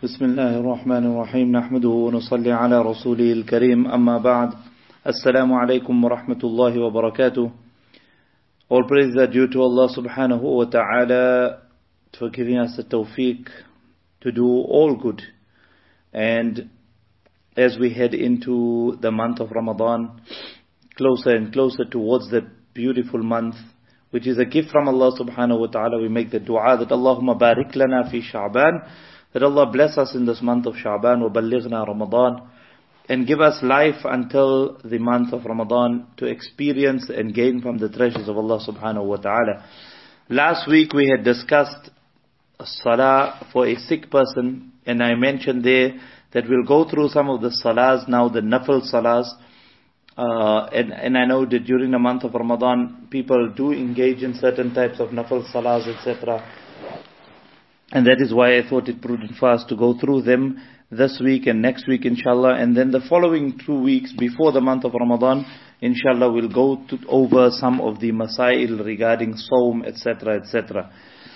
بسم الله الرحمن الرحيم نحمده ونصلي على رسوله الكريم أما بعد السلام عليكم ورحمة الله وبركاته. All praise are due to Allah subhanahu wa ta'ala for giving us the tawfiq to do all good. And as we head into the month of Ramadan, closer and closer towards the beautiful month, which is a gift from Allah subhanahu wa ta'ala, we make the dua that Allahumma barik lana fi Sha'ban, that Allah bless us in this month of Sha'ban, wa ballighna Ramadan, and give us life until the month of Ramadan to experience and gain from the treasures of Allah subhanahu wa ta'ala. Last week we had discussed a salah for a sick person, and I mentioned there that we'll go through some of the salahs now, the nafil salahs. And I know that during the month of Ramadan, people do engage in certain types of nafil salahs, etc. And that is why I thought it prudent for us to go through them this week and next week, inshallah. And then the following 2 weeks before the month of Ramadan, inshallah, we'll go over some of the masail regarding Sawm, etc., etc.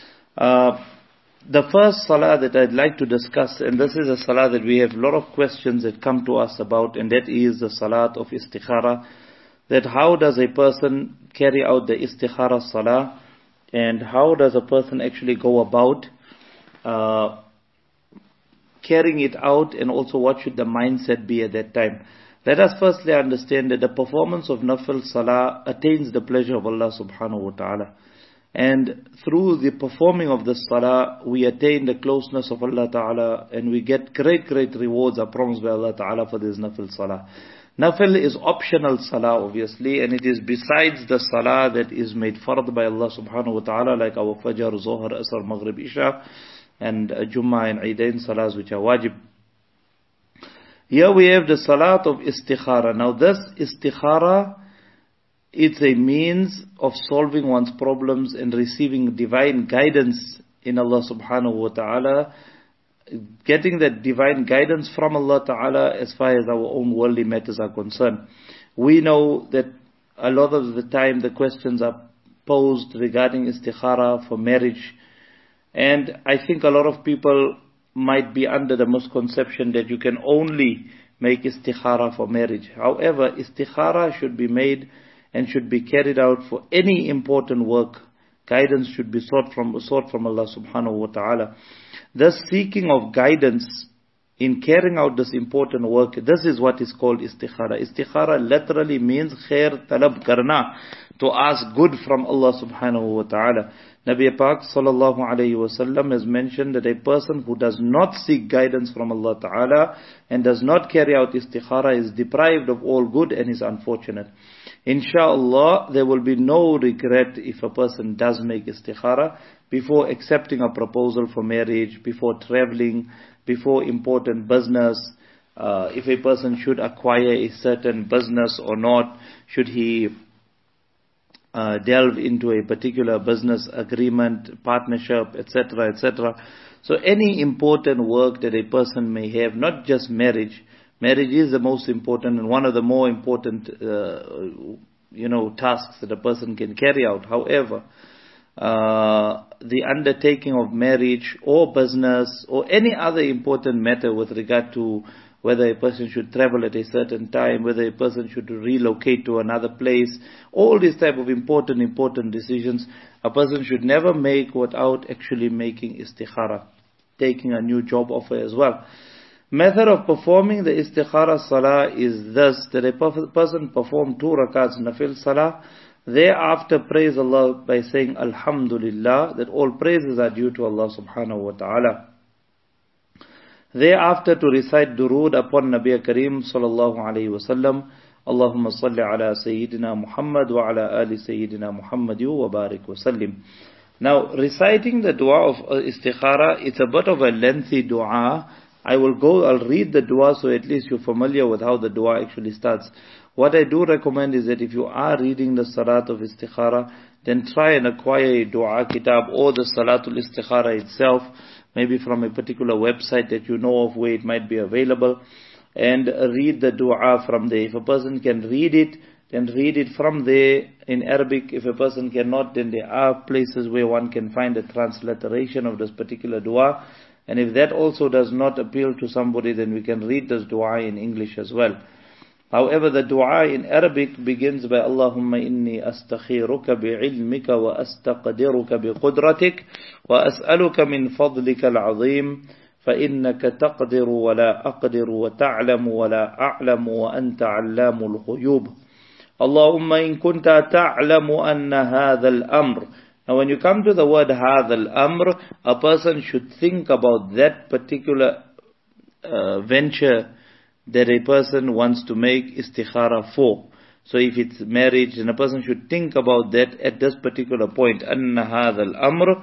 The first salah that I'd like to discuss, and this is a salah that we have a lot of questions that come to us about, and that is the salat of istikhara. That how does a person carry out the istikhara salah, and how does a person actually go about carrying it out, and also what should the mindset be at that time. Let us firstly understand that the performance of nafil salah attains the pleasure of Allah subhanahu wa ta'ala. And through the performing of the salah, we attain the closeness of Allah ta'ala, and we get great rewards are promised by Allah ta'ala for this nafil salah. Nafil is optional salah, obviously, and it is besides the salah that is made fard by Allah subhanahu wa ta'ala, like our Fajr, Zohar, Asr, Maghrib, Isha, and Jummah and Eidain salahs, which are wajib. Here we have the salat of istikhara. Now this istikhara, it's a means of solving one's problems and receiving divine guidance in Allah subhanahu wa ta'ala, getting that divine guidance from Allah ta'ala as far as our own worldly matters are concerned. We know that a lot of the time the questions are posed regarding istikhara for marriage, and I think a lot of people might be under the misconception that you can only make istikhara for marriage. However, istikhara should be made and should be carried out for any important work. Guidance should be sought from Allah subhanahu wa ta'ala. Thus, seeking of guidance in carrying out this important work, this is what is called istikhara. Istikhara literally means khair talab karna, to ask good from Allah subhanahu wa ta'ala. Nabi Pak sallallahu alayhi wasallam has mentioned that a person who does not seek guidance from Allah ta'ala and does not carry out istikhara is deprived of all good and is unfortunate. Inshallah, there will be no regret if a person does make istikhara before accepting a proposal for marriage, before traveling, before important business, if a person should acquire a certain business or not, should he delve into a particular business agreement, partnership, etc., etc. So any important work that a person may have, not just marriage. Marriage is the most important and one of the more important, tasks that a person can carry out. However, the undertaking of marriage or business or any other important matter with regard to whether a person should travel at a certain time, whether a person should relocate to another place, all these type of important decisions, a person should never make without actually making istikhara, taking a new job offer as well. Method of performing the istikhara salah is thus, that a person perform 2 rakats nafil salah, thereafter praise Allah by saying Alhamdulillah, that all praises are due to Allah subhanahu wa ta'ala. Thereafter to recite durood upon Nabi Kareem sallallahu alayhi wa sallam, Allahumma salli ala Sayyidina Muhammad wa ala ali Sayyidina Muhammad wa barik wa sallim. Now, reciting the dua of istikhara, it's a bit of a lengthy dua. I'll read the dua so at least you're familiar with how the dua actually starts. What I do recommend is that if you are reading the salat of istikhara, then try and acquire a dua kitab or the salatul istikhara itself, maybe from a particular website that you know of where it might be available, and read the dua from there. If a person can read it, then read it from there in Arabic. If a person cannot, then there are places where one can find a transliteration of this particular dua. And if that also does not appeal to somebody, then we can read this dua in English as well. However, the dua in Arabic begins by Allahumma inni astakhiruka bi'ilmika wa astaqdiruka biqudratik wa as'aluka min fadlika al-azim فإنك تقدر ولا أقدر وتعلم ولا أعلم وأنت علام الغيوب اللهم إن كنت تعلم أن هذا الأمر. Now when you come to the word هذا الأمر, a person should think about that particular venture that a person wants to make istikhara for. So if it's marriage, then a person should think about that at this particular point. أن هذا الأمر,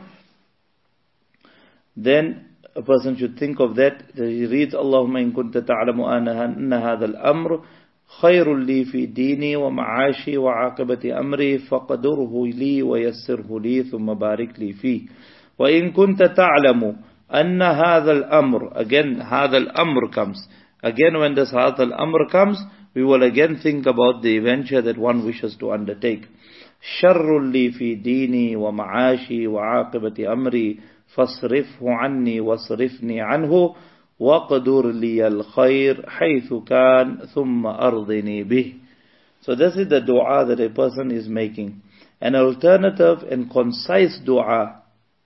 then a person should think of that. He reads, Allahumma in kunta ta'lamu anna hadha al-amr khayrun li fi dini wa ma'ashi wa aqibati amri faqadurhu li wa yassirhu li thumma barik li fi. Wa in kunta ta'lamu anna hadha al-amr, again hadha al-amr comes. Again when this hadha al-amr comes, we will again think about the venture that one wishes to undertake. Sharrun li fi dini wa ma'ashi wa aqibati amri فاصرفه عني واصرفني عنه وقدر لي الخير حيث كان ثم أرضني به. So this is the dua that a person is making. An alternative and concise dua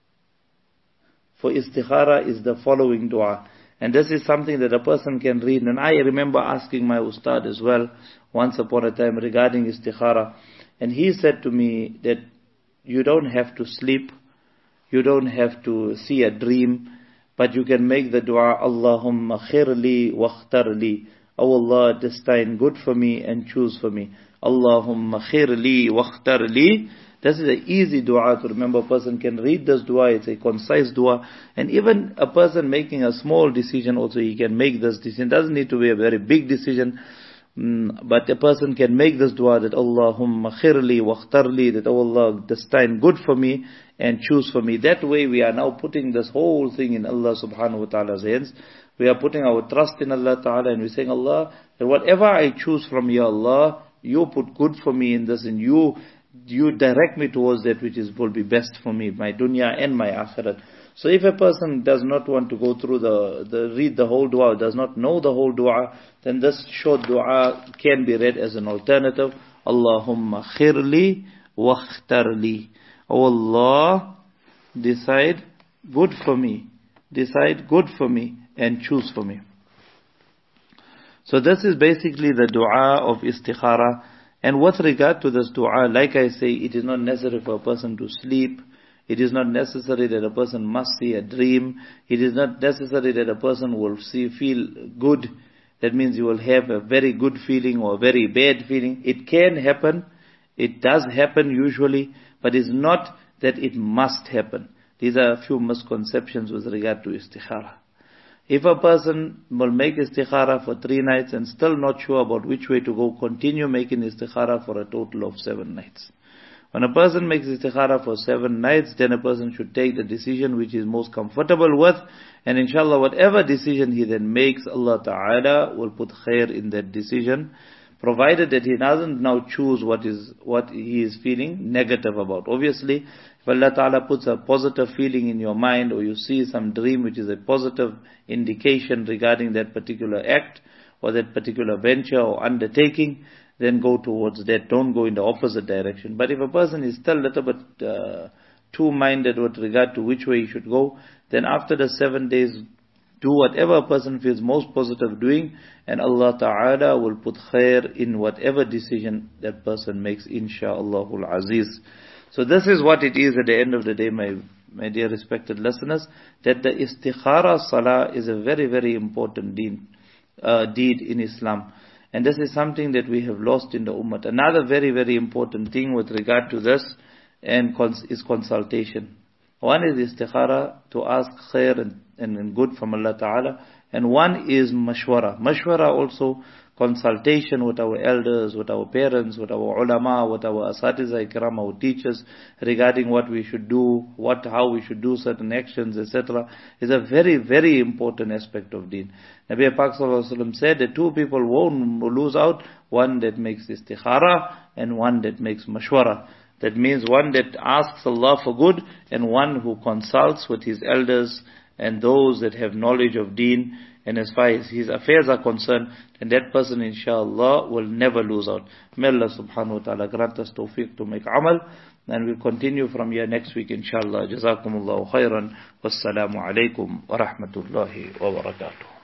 for istikhara is the following dua. And this is something that a person can read. And I remember asking my ustad as well once upon a time regarding istikhara. And he said to me that you don't have to sleep, you don't have to see a dream, but you can make the dua, Allahumma khirli wakhtarli. Oh Allah, destin good for me and choose for me. Allahumma khirli wakhtarli. This is an easy dua to remember. A person can read this dua. It's a concise dua. And even a person making a small decision also, he can make this decision. It doesn't need to be a very big decision. But a person can make this dua that Allahumma khirli wakhtarli, that oh Allah, destin good for me and choose for me. That way we are now putting this whole thing in Allah subhanahu wa ta'ala's hands. We are putting our trust in Allah ta'ala and we're saying, Allah, that whatever I choose from you, Allah, you put good for me in this, and you direct me towards that which will be best for me, my dunya and my akhirat. So if a person does not want to go through read the whole dua, does not know the whole dua, then this short dua can be read as an alternative. Allahumma khirli wakhtarli. Oh Allah, decide good for me. Decide good for me and choose for me. So this is basically the dua of istikhara. And with regard to this dua, like I say, it is not necessary for a person to sleep. It is not necessary that a person must see a dream. It is not necessary that a person will feel good. That means you will have a very good feeling or a very bad feeling. It can happen. It does happen usually. But it's not that it must happen. These are a few misconceptions with regard to istikhara. If a person will make istikhara for 3 nights and still not sure about which way to go, continue making istikhara for a total of 7 nights. When a person makes istikhara for 7 nights, then a person should take the decision which is most comfortable with. And inshallah, whatever decision he then makes, Allah Ta'ala will put khair in that decision, provided that he doesn't now choose what he is feeling negative about. Obviously, if Allah Ta'ala puts a positive feeling in your mind, or you see some dream which is a positive indication regarding that particular act or that particular venture or undertaking, then go towards that. Don't go in the opposite direction. But if a person is still a little bit two-minded with regard to which way he should go, then after the 7 days, do whatever a person feels most positive doing, and Allah Ta'ala will put khair in whatever decision that person makes, insha'Allahul Aziz. So this is what it is at the end of the day, my dear respected listeners, that the istikhara salah is a very, very important deed in Islam. And this is something that we have lost in the ummah. Another very, very important thing with regard to this is consultation. One is istikhara, to ask khair and good from Allah Ta'ala. And one is mashwara. Mashwara also, consultation with our elders, with our parents, with our ulama, with our asatiza ikram, our teachers, regarding what we should do, how we should do certain actions, etc., is a very, very important aspect of deen. Nabi Pak Sallallahu Alaihi Wasallam said that 2 people won't lose out, one that makes istikhara and one that makes mashwara. That means one that asks Allah for good and one who consults with his elders and those that have knowledge of deen, and as far as his affairs are concerned, then that person inshallah will never lose out. May Allah subhanahu wa ta'ala grant us tawfiq to make amal, and we'll continue from here next week inshallah. Jazakumullahu khairan. Wassalamu alaikum wa rahmatullahi wa barakatuh.